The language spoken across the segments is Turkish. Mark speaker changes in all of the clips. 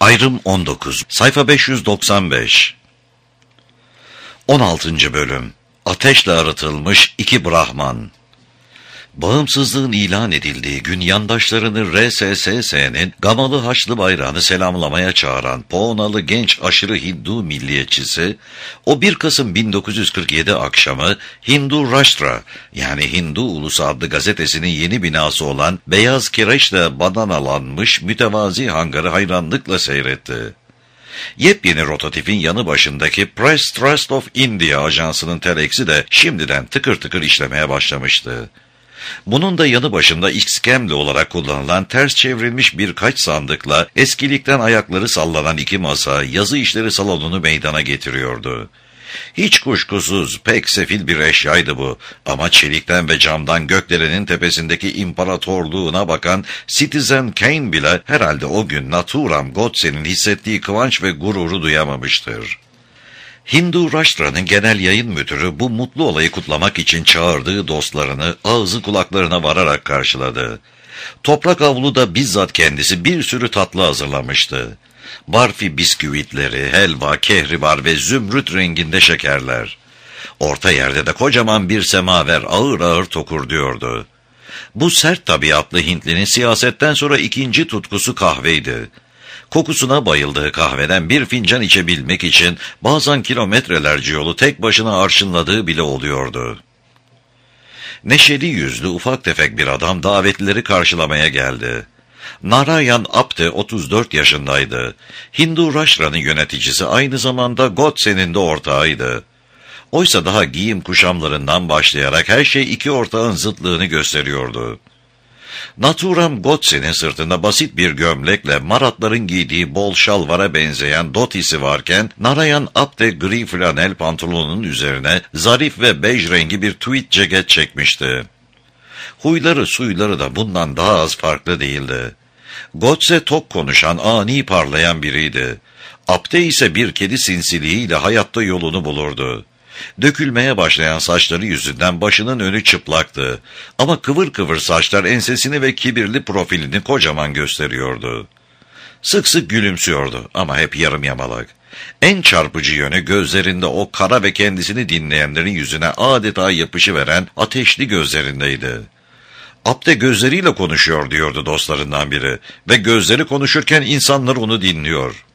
Speaker 1: Ayrım 19, sayfa 595. 16. bölüm. Ateşle arıtılmış iki Brahman. Bağımsızlığın ilan edildiği gün yandaşlarını RSS'nin Gamalı Haçlı bayrağını selamlamaya çağıran Poonalı genç aşırı Hindu milliyetçisi, o 1 Kasım 1947 akşamı Hindu Rashtra, yani Hindu Ulusu adlı gazetesinin yeni binası olan beyaz kireçle badanalanmış mütevazi hangarı hayranlıkla seyretti. Yepyeni rototipin yanı başındaki Press Trust of India ajansının teleksi de şimdiden tıkır tıkır işlemeye başlamıştı. Bunun da yanı başında iskemle olarak kullanılan ters çevrilmiş birkaç sandıkla eskilikten ayakları sallanan iki masa yazı işleri salonunu meydana getiriyordu. Hiç kuşkusuz pek sefil bir eşyaydı bu, ama çelikten ve camdan gökdelenin tepesindeki imparatorluğuna bakan Citizen Kane bile herhalde o gün Nathuram Godse'nin hissettiği kıvanç ve gururu duyamamıştır. Hindu Rashtra'nın genel yayın müdürü bu mutlu olayı kutlamak için çağırdığı dostlarını ağzı kulaklarına vararak karşıladı. Toprak avluda bizzat kendisi bir sürü tatlı hazırlamıştı. Barfi bisküvitleri, helva, kehribar ve zümrüt renginde şekerler. Orta yerde de kocaman bir semaver ağır ağır tokurduyordu. Bu sert tabiatlı Hintlinin siyasetten sonra ikinci tutkusu kahveydi. Kokusuna bayıldığı kahveden bir fincan içebilmek için bazen kilometrelerce yolu tek başına arşınladığı bile oluyordu. Neşeli yüzlü ufak tefek bir adam davetlileri karşılamaya geldi. Narayan Apte 34 yaşındaydı. Hindu Rashtra'nın yöneticisi, aynı zamanda Godse'nin de ortağıydı. Oysa daha giyim kuşamlarından başlayarak her şey iki ortağın zıtlığını gösteriyordu. Nathuram Godse'nin sırtında basit bir gömlekle Maratların giydiği bol şalvara benzeyen dotisi varken, Narayan Apte gri flanel pantolonun üzerine zarif ve bej rengi bir tweed ceket çekmişti. Huyları suyları da bundan daha az farklı değildi. Godse tok konuşan, ani parlayan biriydi. Apte ise bir kedi sinsiliğiyle hayatta yolunu bulurdu. Dökülmeye başlayan saçları yüzünden başının önü çıplaktı. Ama kıvır kıvır saçlar ensesini ve kibirli profilini kocaman gösteriyordu. Sık sık gülümsüyordu ama hep yarım yamalak. En çarpıcı yönü gözlerinde o kara ve kendisini dinleyenlerin yüzüne adeta yapışıveren ateşli gözlerindeydi. Apte gözleriyle konuşuyor diyordu dostlarından biri ve gözleri konuşurken insanlar onu dinliyor.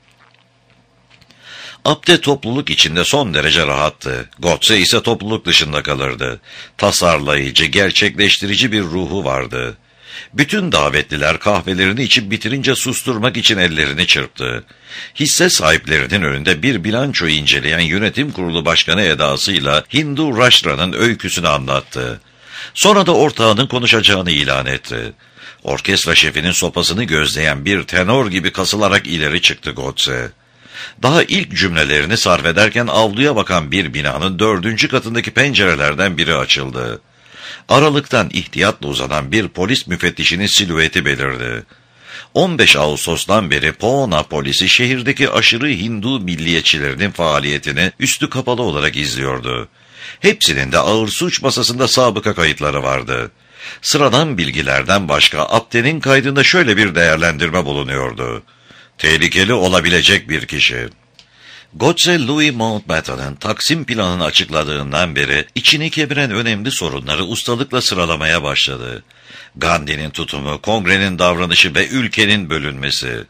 Speaker 1: Apte topluluk içinde son derece rahattı. Godse ise topluluk dışında kalırdı. Tasarlayıcı, gerçekleştirici bir ruhu vardı. Bütün davetliler kahvelerini içip bitirince susturmak için ellerini çırptı. Hisse sahiplerinin önünde bir bilanço inceleyen yönetim kurulu başkanı edasıyla Hindu Rashtra'nın öyküsünü anlattı. Sonra da ortağının konuşacağını ilan etti. Orkestra şefinin sopasını gözleyen bir tenor gibi kasılarak ileri çıktı Godse. Daha ilk cümlelerini sarf ederken avluya bakan bir binanın 4. katındaki pencerelerden biri açıldı. Aralıktan ihtiyatla uzanan bir polis müfettişinin silüeti belirdi. 15 Ağustos'tan beri Poona polisi şehirdeki aşırı Hindu milliyetçilerinin faaliyetini üstü kapalı olarak izliyordu. Hepsinin de ağır suç masasında sabıka kayıtları vardı. Sıradan bilgilerden başka Apte'nin kaydında şöyle bir değerlendirme bulunuyordu. Tehlikeli olabilecek bir kişi. Godse, Louis Mountbatten'ın Taksim planını açıkladığından beri içini kemiren önemli sorunları ustalıkla sıralamaya başladı. Gandhi'nin tutumu, kongrenin davranışı ve ülkenin bölünmesi.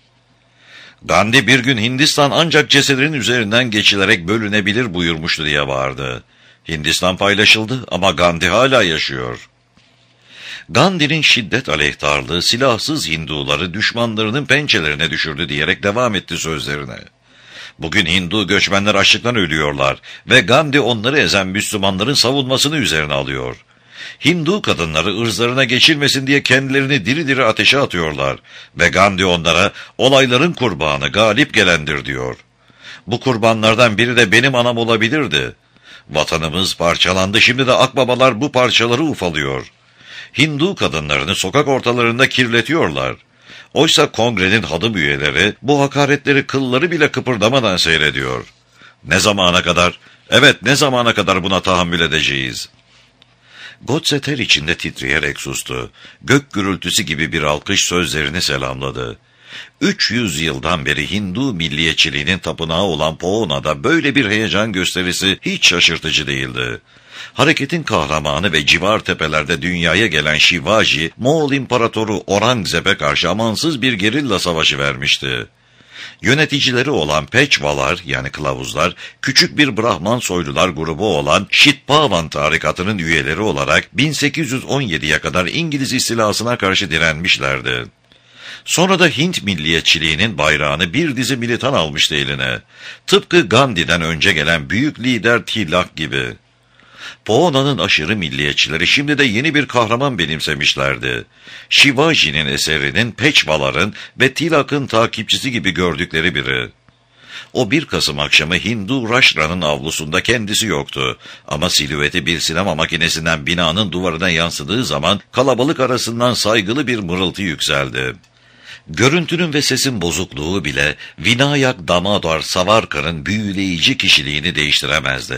Speaker 1: Gandhi bir gün Hindistan ancak cesedinin üzerinden geçilerek bölünebilir buyurmuştu diye bağırdı. Hindistan paylaşıldı ama Gandhi hala yaşıyor. Gandhi'nin şiddet aleyhtarlığı silahsız Hinduları düşmanlarının pençelerine düşürdü diyerek devam etti sözlerine. Bugün Hindu göçmenler açlıktan ölüyorlar ve Gandhi onları ezen Müslümanların savunmasını üzerine alıyor. Hindu kadınları ırzlarına geçilmesin diye kendilerini diri diri ateşe atıyorlar ve Gandhi onlara olayların kurbanı galip gelendir diyor. Bu kurbanlardan biri de benim anam olabilirdi. Vatanımız parçalandı, şimdi de akbabalar bu parçaları ufalıyor. Hindu kadınlarını sokak ortalarında kirletiyorlar. Oysa kongrenin hadım üyeleri bu hakaretleri kılları bile kıpırdamadan seyrediyor. Ne zamana kadar, evet ne zamana kadar buna tahammül edeceğiz? Godse ter içinde titreyerek sustu. Gök gürültüsü gibi bir alkış sözlerini selamladı. 300 yıldan beri Hindu milliyetçiliğinin tapınağı olan Poona'da böyle bir heyecan gösterisi hiç şaşırtıcı değildi. Hareketin kahramanı ve civar tepelerde dünyaya gelen Shivaji, Moğol İmparatoru Aurangzeb'e karşı amansız bir gerilla savaşı vermişti. Yöneticileri olan Peçvalar yani kılavuzlar, küçük bir Brahman soylular grubu olan Şitpavan tarikatının üyeleri olarak 1817'ye kadar İngiliz istilasına karşı direnmişlerdi. Sonra da Hint milliyetçiliğinin bayrağını bir dizi militan almıştı eline. Tıpkı Gandhi'den önce gelen büyük lider Tilak gibi. Poona'nın aşırı milliyetçileri şimdi de yeni bir kahraman benimsemişlerdi. Shivaji'nin eserinin Peçvaların ve Tilak'ın takipçisi gibi gördükleri biri. O 1 Kasım akşamı Hindu Rashtra'nın avlusunda kendisi yoktu. Ama silüeti bir sinema makinesinden binanın duvarına yansıdığı zaman kalabalık arasından saygılı bir mırıltı yükseldi. Görüntünün ve sesin bozukluğu bile Vinayak Damodar Savarkar'ın büyüleyici kişiliğini değiştiremezdi.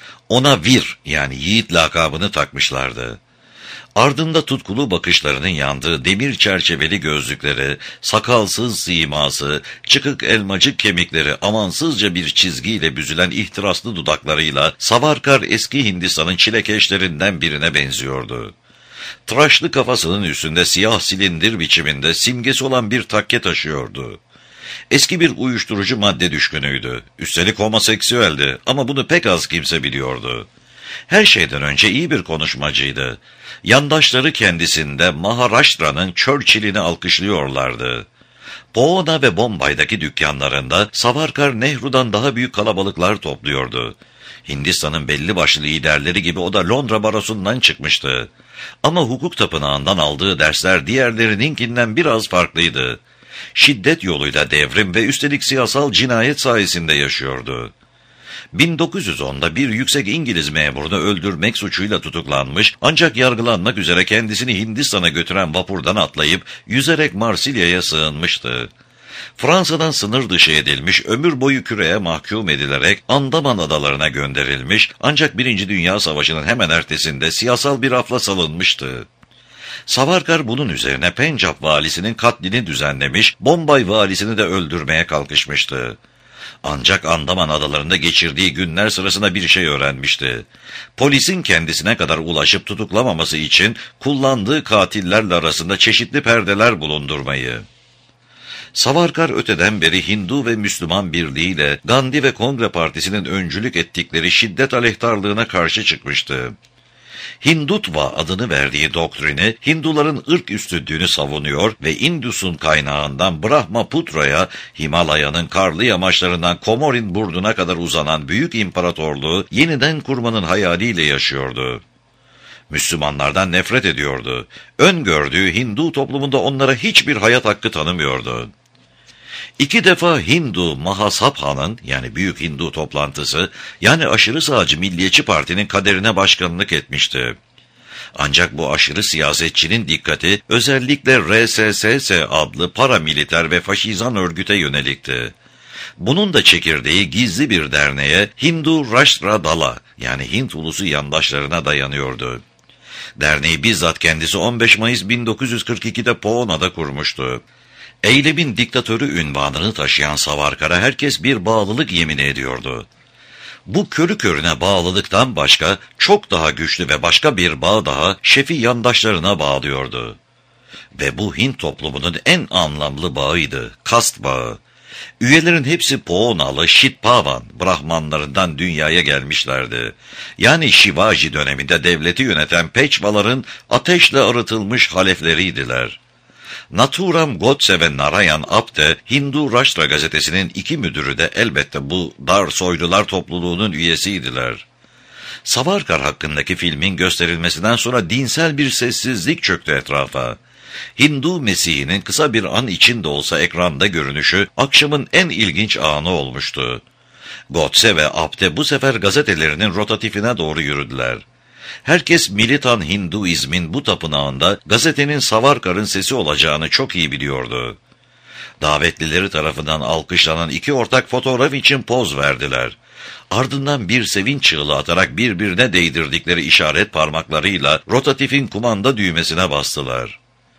Speaker 1: Ona Vir yani yiğit lakabını takmışlardı. Ardında tutkulu bakışlarının yandığı demir çerçeveli gözlükleri, sakalsız siması, çıkık elmacık kemikleri amansızca bir çizgiyle büzülen ihtiraslı dudaklarıyla Savarkar eski Hindistan'ın çilekeşlerinden birine benziyordu. Tıraşlı kafasının üstünde siyah silindir biçiminde simgesi olan bir takke taşıyordu. Eski bir uyuşturucu madde düşkünüydü. Üstelik homoseksüeldi ama bunu pek az kimse biliyordu. Her şeyden önce iyi bir konuşmacıydı. Yandaşları kendisinde Maharashtra'nın Churchill'ini alkışlıyorlardı. Poona ve Bombay'daki dükkanlarında Savarkar Nehru'dan daha büyük kalabalıklar topluyordu. Hindistan'ın belli başlı liderleri gibi o da Londra barosundan çıkmıştı. Ama hukuk tapınağından aldığı dersler diğerlerininkinden biraz farklıydı. Şiddet yoluyla devrim ve üstelik siyasal cinayet sayesinde yaşıyordu. 1910'da bir yüksek İngiliz memurunu öldürmek suçuyla tutuklanmış ancak yargılanmak üzere kendisini Hindistan'a götüren vapurdan atlayıp yüzerek Marsilya'ya sığınmıştı. Fransa'dan sınır dışı edilmiş, ömür boyu küreye mahkum edilerek Andaman adalarına gönderilmiş ancak 1. Dünya Savaşı'nın hemen ertesinde siyasal bir afla salınmıştı. Savarkar bunun üzerine Pencap valisinin katlini düzenlemiş, Bombay valisini de öldürmeye kalkışmıştı. Ancak Andaman adalarında geçirdiği günler sırasında bir şey öğrenmişti. Polisin kendisine kadar ulaşıp tutuklamaması için kullandığı katillerle arasında çeşitli perdeler bulundurmayı. Savarkar öteden beri Hindu ve Müslüman birliğiyle Gandhi ve Kongre Partisi'nin öncülük ettikleri şiddet aleyhtarlığına karşı çıkmıştı. Hindutva adını verdiği doktrini Hinduların ırk üstünlüğünü savunuyor ve Indus'un kaynağından Brahmaputra'ya, Himalaya'nın karlı yamaçlarından Komorin burnuna kadar uzanan büyük imparatorluğu yeniden kurmanın hayaliyle yaşıyordu. Müslümanlardan nefret ediyordu. Öngördüğü Hindu toplumunda onlara hiçbir hayat hakkı tanımıyordu. 2 defa Hindu Mahasabha'nın yani Büyük Hindu toplantısı yani aşırı sağcı Milliyetçi Parti'nin kaderine başkanlık etmişti. Ancak bu aşırı siyasetçinin dikkati özellikle RSSS adlı paramiliter ve faşizan örgüte yönelikti. Bunun da çekirdeği gizli bir derneğe Hindu Rashtra Dala yani Hint ulusu yandaşlarına dayanıyordu. Derneği bizzat kendisi 15 Mayıs 1942'de Poona'da kurmuştu. Eylemin diktatörü unvanını taşıyan Savarkar'a herkes bir bağlılık yemini ediyordu. Bu körü körüne bağlılıktan başka çok daha güçlü ve başka bir bağ daha şefi yandaşlarına bağlıyordu. Ve bu Hint toplumunun en anlamlı bağıydı, kast bağı. Üyelerin hepsi Poonalı Şitpavan Brahmanlarından dünyaya gelmişlerdi. Yani Shivaji döneminde devleti yöneten Peçvaların ateşle arıtılmış halefleriydiler. Nathuram Godse ve Narayan Apte, Hindu Rashtra gazetesinin 2 müdürü de elbette bu dar soylular topluluğunun üyesiydiler. Savarkar hakkındaki filmin gösterilmesinden sonra dinsel bir sessizlik çöktü etrafa. Hindu Mesih'inin kısa bir an içinde olsa ekranda görünüşü akşamın en ilginç anı olmuştu. Godse ve Apte bu sefer gazetelerinin rotatifine doğru yürüdüler. Herkes militan Hinduizmin bu tapınağında gazetenin Savarkar'ın sesi olacağını çok iyi biliyordu. Davetlileri tarafından alkışlanan 2 ortak fotoğraf için poz verdiler. Ardından bir sevinç çığlığı atarak birbirine değdirdikleri işaret parmaklarıyla rotatifin kumanda düğmesine bastılar.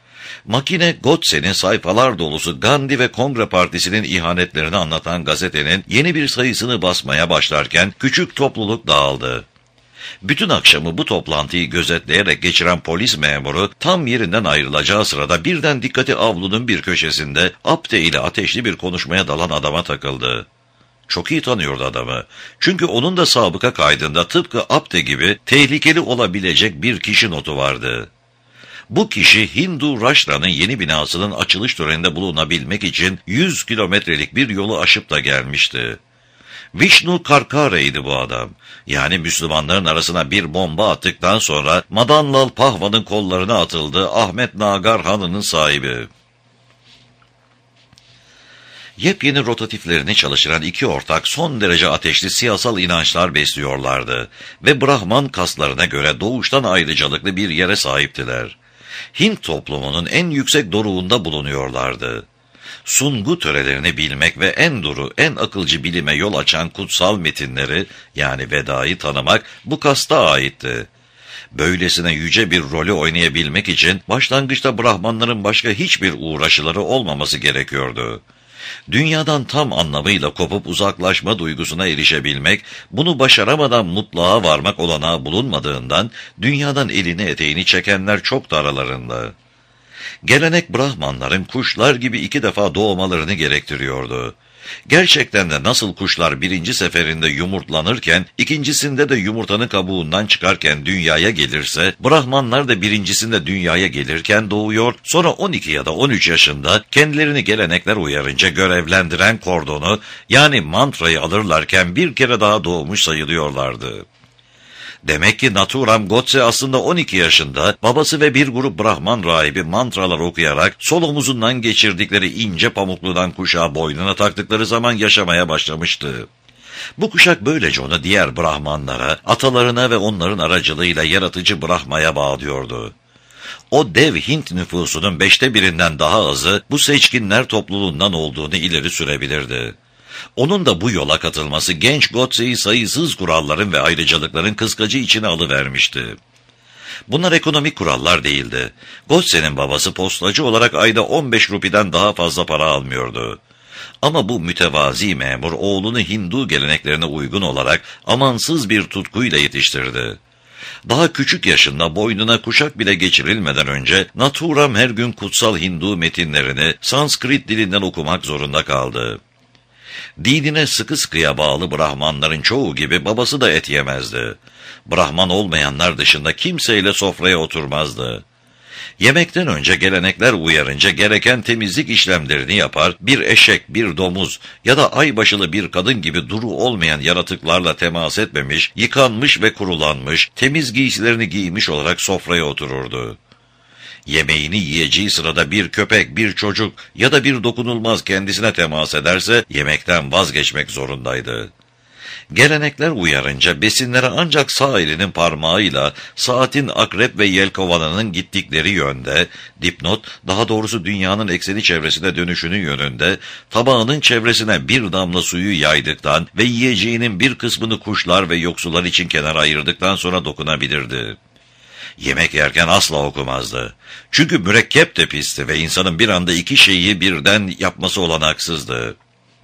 Speaker 1: Makine Godse'nin sayfalar dolusu Gandhi ve Kongre Partisi'nin ihanetlerini anlatan gazetenin yeni bir sayısını basmaya başlarken küçük topluluk dağıldı. Bütün akşamı bu toplantıyı gözetleyerek geçiren polis memuru tam yerinden ayrılacağı sırada birden dikkati avlunun bir köşesinde Apte ile ateşli bir konuşmaya dalan adama takıldı. Çok iyi tanıyordu adamı. Çünkü onun da sabıka kaydında tıpkı Apte gibi tehlikeli olabilecek bir kişi notu vardı. Bu kişi Hindu Raştra'nın yeni binasının açılış töreninde bulunabilmek için 100 kilometrelik bir yolu aşıp da gelmişti. Vishnu Karkare'ydi bu adam. Yani Müslümanların arasına bir bomba attıktan sonra Madanlal Pahva'nın kollarına atıldı Ahmet Nagar Hanı'nın sahibi. Yepyeni rotatiflerini çalıştıran iki ortak son derece ateşli siyasal inançlar besliyorlardı ve Brahman kaslarına göre doğuştan ayrıcalıklı bir yere sahiptiler. Hint toplumunun en yüksek doruğunda bulunuyorlardı. Sungu törelerini bilmek ve en duru, en akılcı bilime yol açan kutsal metinleri, yani Veda'yı tanımak bu kasta aitti. Böylesine yüce bir rolü oynayabilmek için başlangıçta Brahmanların başka hiçbir uğraşıları olmaması gerekiyordu. Dünyadan tam anlamıyla kopup uzaklaşma duygusuna erişebilmek, bunu başaramadan mutluluğa varmak olanağı bulunmadığından dünyadan elini eteğini çekenler çoktu aralarında. Gelenek Brahmanların kuşlar gibi 2 defa doğmalarını gerektiriyordu. Gerçekten de nasıl kuşlar birinci seferinde yumurtlanırken, ikincisinde de yumurtanın kabuğundan çıkarken dünyaya gelirse, Brahmanlar da birincisinde dünyaya gelirken doğuyor, sonra 12 ya da 13 yaşında kendilerini gelenekler uyarınca görevlendiren kordonu, yani mantrayı alırlarken bir kere daha doğmuş sayılıyorlardı. Demek ki Nathuram Godse aslında 12 yaşında babası ve bir grup Brahman rahibi mantralar okuyarak sol omuzundan geçirdikleri ince pamukludan kuşağı boynuna taktıkları zaman yaşamaya başlamıştı. Bu kuşak böylece onu diğer Brahmanlara, atalarına ve onların aracılığıyla yaratıcı Brahma'ya bağlıyordu. O dev Hint nüfusunun 1/5'inden daha azı bu seçkinler topluluğundan olduğunu ileri sürebilirdi. Onun da bu yola katılması genç Godse'yi sayısız kuralların ve ayrıcalıkların kıskacı içine alıvermişti. Bunlar ekonomik kurallar değildi. Godse'nin babası postacı olarak ayda 15 rupiden daha fazla para almıyordu. Ama bu mütevazi memur oğlunu Hindu geleneklerine uygun olarak amansız bir tutkuyla yetiştirdi. Daha küçük yaşında boynuna kuşak bile geçirilmeden önce Nathuram her gün kutsal Hindu metinlerini Sanskrit dilinden okumak zorunda kaldı. Dinine sıkı sıkıya bağlı Brahmanların çoğu gibi babası da et yemezdi. Brahman olmayanlar dışında kimseyle sofraya oturmazdı. Yemekten önce gelenekler uyarınca gereken temizlik işlemlerini yapar, bir eşek, bir domuz ya da aybaşılı bir kadın gibi duru olmayan yaratıklarla temas etmemiş, yıkanmış ve kurulanmış, temiz giysilerini giymiş olarak sofraya otururdu. Yemeğini yiyeceği sırada bir köpek, bir çocuk ya da bir dokunulmaz kendisine temas ederse yemekten vazgeçmek zorundaydı. Gelenekler uyarınca besinlere ancak sağ elinin parmağıyla saatin akrep ve yelkovanının gittikleri yönde, dipnot daha doğrusu dünyanın ekseni çevresine dönüşünün yönünde, tabağının çevresine bir damla suyu yaydıktan ve yiyeceğinin bir kısmını kuşlar ve yoksullar için kenara ayırdıktan sonra dokunabilirdi. Yemek yerken asla okumazdı. Çünkü mürekkep de pisti ve insanın bir anda 2 şeyi birden yapması olanaksızdı.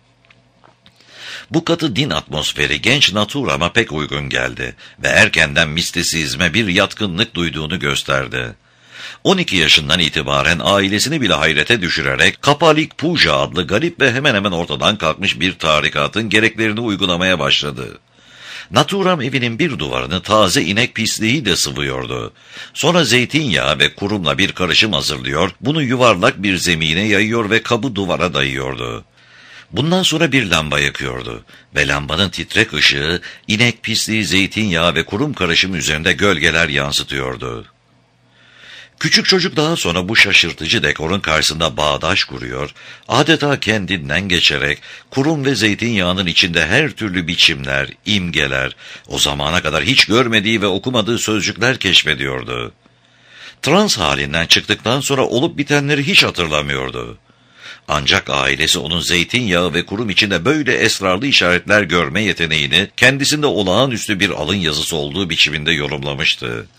Speaker 1: Bu katı din atmosferi genç Nathuram'a pek uygun geldi ve erkenden mistisizme bir yatkınlık duyduğunu gösterdi. 12 yaşından itibaren ailesini bile hayrete düşürerek Kapalik Puja adlı garip ve hemen hemen ortadan kalkmış bir tarikatın gereklerini uygulamaya başladı. Nathuram evinin bir duvarını taze inek pisliği de sıvıyordu. Sonra zeytinyağı ve kurumla bir karışım hazırlıyor, bunu yuvarlak bir zemine yayıyor ve kabı duvara dayıyordu. Bundan sonra bir lamba yakıyordu ve lambanın titrek ışığı inek pisliği, zeytinyağı ve kurum karışımı üzerinde gölgeler yansıtıyordu. Küçük çocuk daha sonra bu şaşırtıcı dekorun karşısında bağdaş kuruyor, adeta kendinden geçerek kurum ve zeytinyağının içinde her türlü biçimler, imgeler, o zamana kadar hiç görmediği ve okumadığı sözcükler keşfediyordu. Trans halinden çıktıktan sonra olup bitenleri hiç hatırlamıyordu. Ancak ailesi onun zeytinyağı ve kurum içinde böyle esrarlı işaretler görme yeteneğini kendisinde olağanüstü bir alın yazısı olduğu biçiminde yorumlamıştı.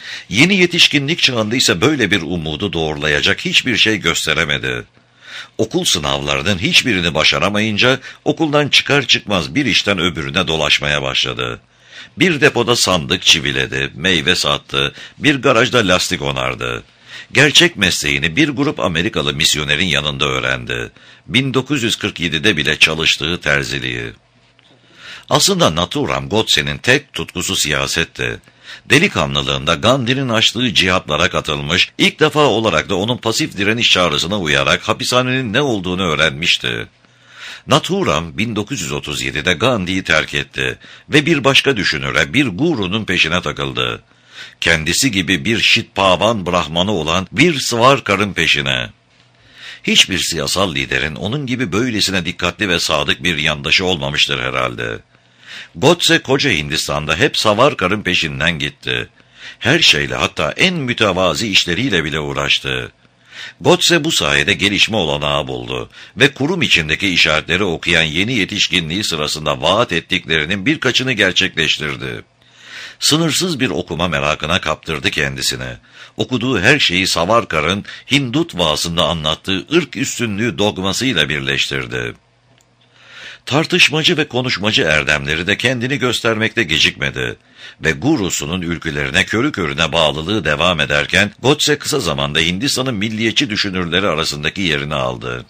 Speaker 1: Yeni yetişkinlik çağında ise böyle bir umudu doğrulayacak hiçbir şey gösteremedi. Okul sınavlarının hiçbirini başaramayınca okuldan çıkar çıkmaz bir işten öbürüne dolaşmaya başladı. Bir depoda sandık çiviledi, meyve sattı, bir garajda lastik onardı. Gerçek mesleğini bir grup Amerikalı misyonerin yanında öğrendi. 1947'de bile çalıştığı terziliği. Aslında Nathuram Godse'nin tek tutkusu siyasetti. Delikanlılığında Gandhi'nin açtığı cihatlara katılmış, ilk defa olarak da onun pasif direniş çağrısına uyarak hapishanenin ne olduğunu öğrenmişti. Nathuram 1937'de Gandhi'yi terk etti ve bir başka düşünüre, bir gurunun peşine takıldı. Kendisi gibi bir Şitpavan Brahmanı olan Veer Savarkar'ın peşine. Hiçbir siyasal liderin onun gibi böylesine dikkatli ve sadık bir yandaşı olmamıştır herhalde. Godse koca Hindistan'da hep Savarkar'ın peşinden gitti. Her şeyle, hatta en mütevazi işleriyle bile uğraştı. Godse bu sayede gelişme olanağı buldu ve kurum içindeki işaretleri okuyan yeni yetişkinliği sırasında vaat ettiklerinin birkaçını gerçekleştirdi. Sınırsız bir okuma merakına kaptırdı kendisine. Okuduğu her şeyi Savarkar'ın Hindutvaasında anlattığı ırk üstünlüğü dogmasıyla birleştirdi. Tartışmacı ve konuşmacı erdemleri de kendini göstermekte gecikmedi ve gurusunun ülkülerine körü körüne bağlılığı devam ederken Godse kısa zamanda Hindistan'ın milliyetçi düşünürleri arasındaki yerini aldı.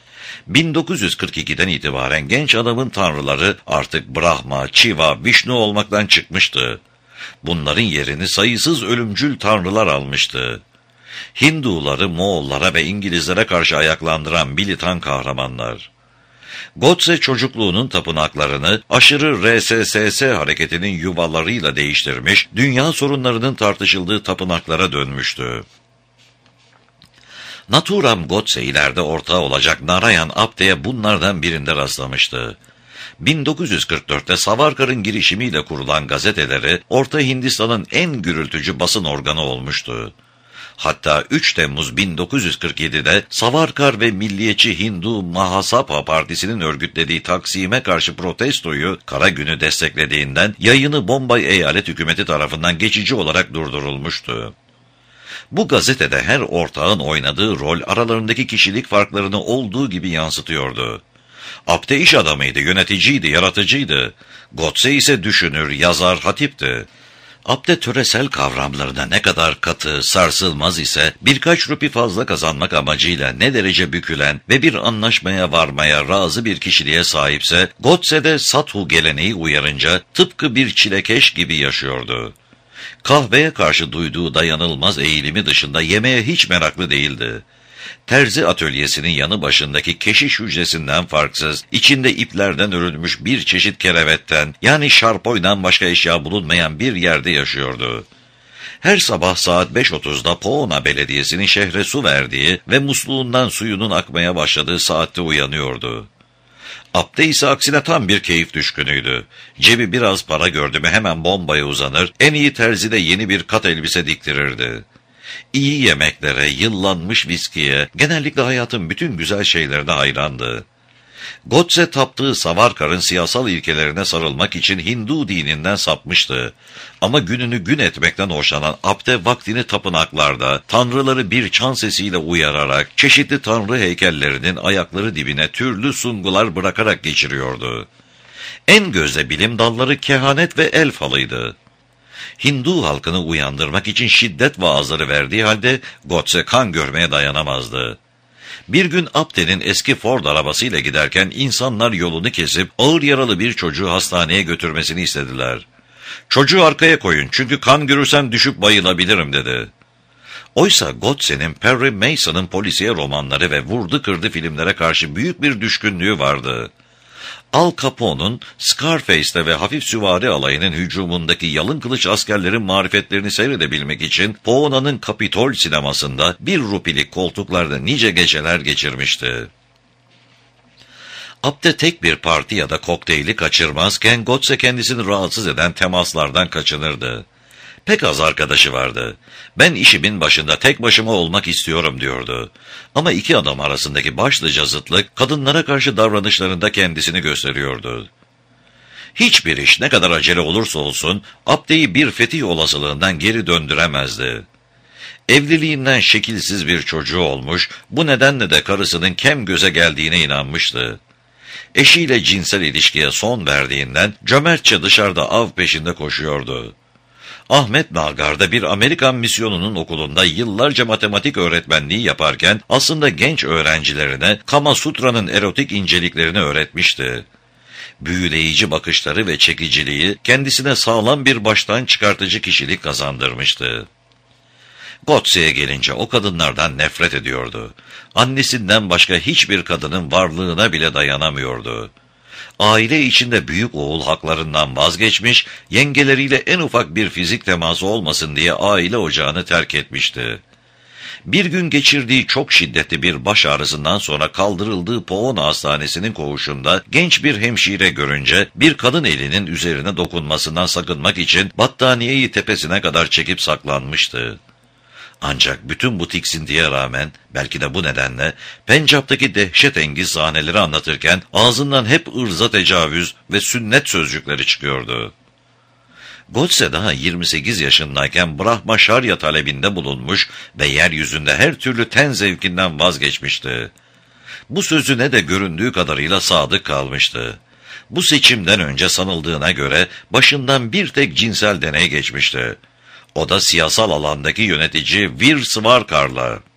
Speaker 1: 1942'den itibaren genç adamın tanrıları artık Brahma, Shiva, Vishnu olmaktan çıkmıştı. Bunların yerini sayısız ölümcül tanrılar almıştı. Hinduları Moğollara ve İngilizlere karşı ayaklandıran militan kahramanlar. Godse çocukluğunun tapınaklarını aşırı RSS hareketinin yuvalarıyla değiştirmiş, dünya sorunlarının tartışıldığı tapınaklara dönmüştü. Nathuram Godse ileride ortağı olacak Narayan Apte'ye bunlardan birinde rastlamıştı. 1944'te Savarkar'ın girişimiyle kurulan gazeteleri Orta Hindistan'ın en gürültücü basın organı olmuştu. Hatta 3 Temmuz 1947'de Savarkar ve milliyetçi Hindu Mahasabha Partisi'nin örgütlediği Taksim'e karşı protestoyu Kara Günü desteklediğinden yayını Bombay eyalet hükümeti tarafından geçici olarak durdurulmuştu. Bu gazetede her ortağın oynadığı rol aralarındaki kişilik farklarını olduğu gibi yansıtıyordu. Apte iş adamıydı, yöneticiydi, yaratıcıydı. Godse ise düşünür, yazar, hatipti. Apte töresel kavramlarına ne kadar katı, sarsılmaz ise birkaç rupi fazla kazanmak amacıyla ne derece bükülen ve bir anlaşmaya varmaya razı bir kişiliğe sahipse, Godse'de Sathu geleneği uyarınca tıpkı bir çilekeş gibi yaşıyordu. Kahveye karşı duyduğu dayanılmaz eğilimi dışında yemeğe hiç meraklı değildi. Terzi atölyesinin yanı başındaki keşiş hücresinden farksız, içinde iplerden örülmüş bir çeşit kerevetten, yani şarpoydan başka eşya bulunmayan bir yerde yaşıyordu. Her sabah saat 5.30'da Poona Belediyesi'nin şehre su verdiği ve musluğundan suyunun akmaya başladığı saatte uyanıyordu. Apte ise aksine tam bir keyif düşkünüydü. Cebi biraz para gördü mü hemen Bombay'a uzanır, en iyi terzide yeni bir kat elbise diktirirdi. İyi yemeklere, yıllanmış viskiye, genellikle hayatın bütün güzel şeylerine hayrandı. Godse taptığı Savarkar'ın siyasal ilkelerine sarılmak için Hindu dininden sapmıştı. Ama gününü gün etmekten hoşlanan Apte vaktini tapınaklarda, tanrıları bir çan sesiyle uyararak, çeşitli tanrı heykellerinin ayakları dibine türlü sungular bırakarak geçiriyordu. En gözde bilim dalları kehanet ve el falıydı. Hindu halkını uyandırmak için şiddet vaazları verdiği halde Godse kan görmeye dayanamazdı. Bir gün Apte'nin eski Ford arabasıyla giderken insanlar yolunu kesip ağır yaralı bir çocuğu hastaneye götürmesini istediler. "Çocuğu arkaya koyun çünkü kan görürsem düşüp bayılabilirim," dedi. Oysa Godse'nin Perry Mason'ın polisiye romanları ve vurdu kırdı filmlere karşı büyük bir düşkünlüğü vardı. Al Capone'un Scarface'te ve hafif süvari alayının hücumundaki yalın kılıç askerlerin marifetlerini seyredebilmek için Poona'nın Kapitol sinemasında 1 rupilik koltuklarda nice geceler geçirmişti. Apte tek bir parti ya da kokteyli kaçırmazken Godse kendisini rahatsız eden temaslardan kaçınırdı. Pek az arkadaşı vardı. "Ben işimin başında tek başıma olmak istiyorum," diyordu. Ama iki adam arasındaki başlıca zıtlık kadınlara karşı davranışlarında kendisini gösteriyordu. Hiçbir iş ne kadar acele olursa olsun Abde'yi bir fetih olasılığından geri döndüremezdi. Evliliğinden şekilsiz bir çocuğu olmuş, bu nedenle de karısının kem göze geldiğine inanmıştı. Eşiyle cinsel ilişkiye son verdiğinden cömertçe dışarıda av peşinde koşuyordu. Ahmet Nagar'da bir Amerikan misyonunun okulunda yıllarca matematik öğretmenliği yaparken aslında genç öğrencilerine Kama Sutra'nın erotik inceliklerini öğretmişti. Büyüleyici bakışları ve çekiciliği kendisine sağlam bir baştan çıkartıcı kişilik kazandırmıştı. Gotse'ye gelince o kadınlardan nefret ediyordu. Annesinden başka hiçbir kadının varlığına bile dayanamıyordu. Aile içinde büyük oğul haklarından vazgeçmiş, yengeleriyle en ufak bir fizik teması olmasın diye aile ocağını terk etmişti. Bir gün geçirdiği çok şiddetli bir baş ağrısından sonra kaldırıldığı Poona Hastanesi'nin koğuşunda genç bir hemşire görünce bir kadın elinin üzerine dokunmasından sakınmak için battaniyeyi tepesine kadar çekip saklanmıştı. Ancak bütün bu tiksintiye rağmen, belki de bu nedenle, Pencap'taki dehşetengiz sahneleri anlatırken ağzından hep ırza tecavüz ve sünnet sözcükleri çıkıyordu. Godse daha 28 yaşındayken Brahmaşarya talebinde bulunmuş ve yeryüzünde her türlü ten zevkinden vazgeçmişti. Bu sözüne de göründüğü kadarıyla sadık kalmıştı. Bu seçimden önce sanıldığına göre başından bir tek cinsel deney geçmişti. O da siyasal alandaki yönetici Vir Svarkar'la.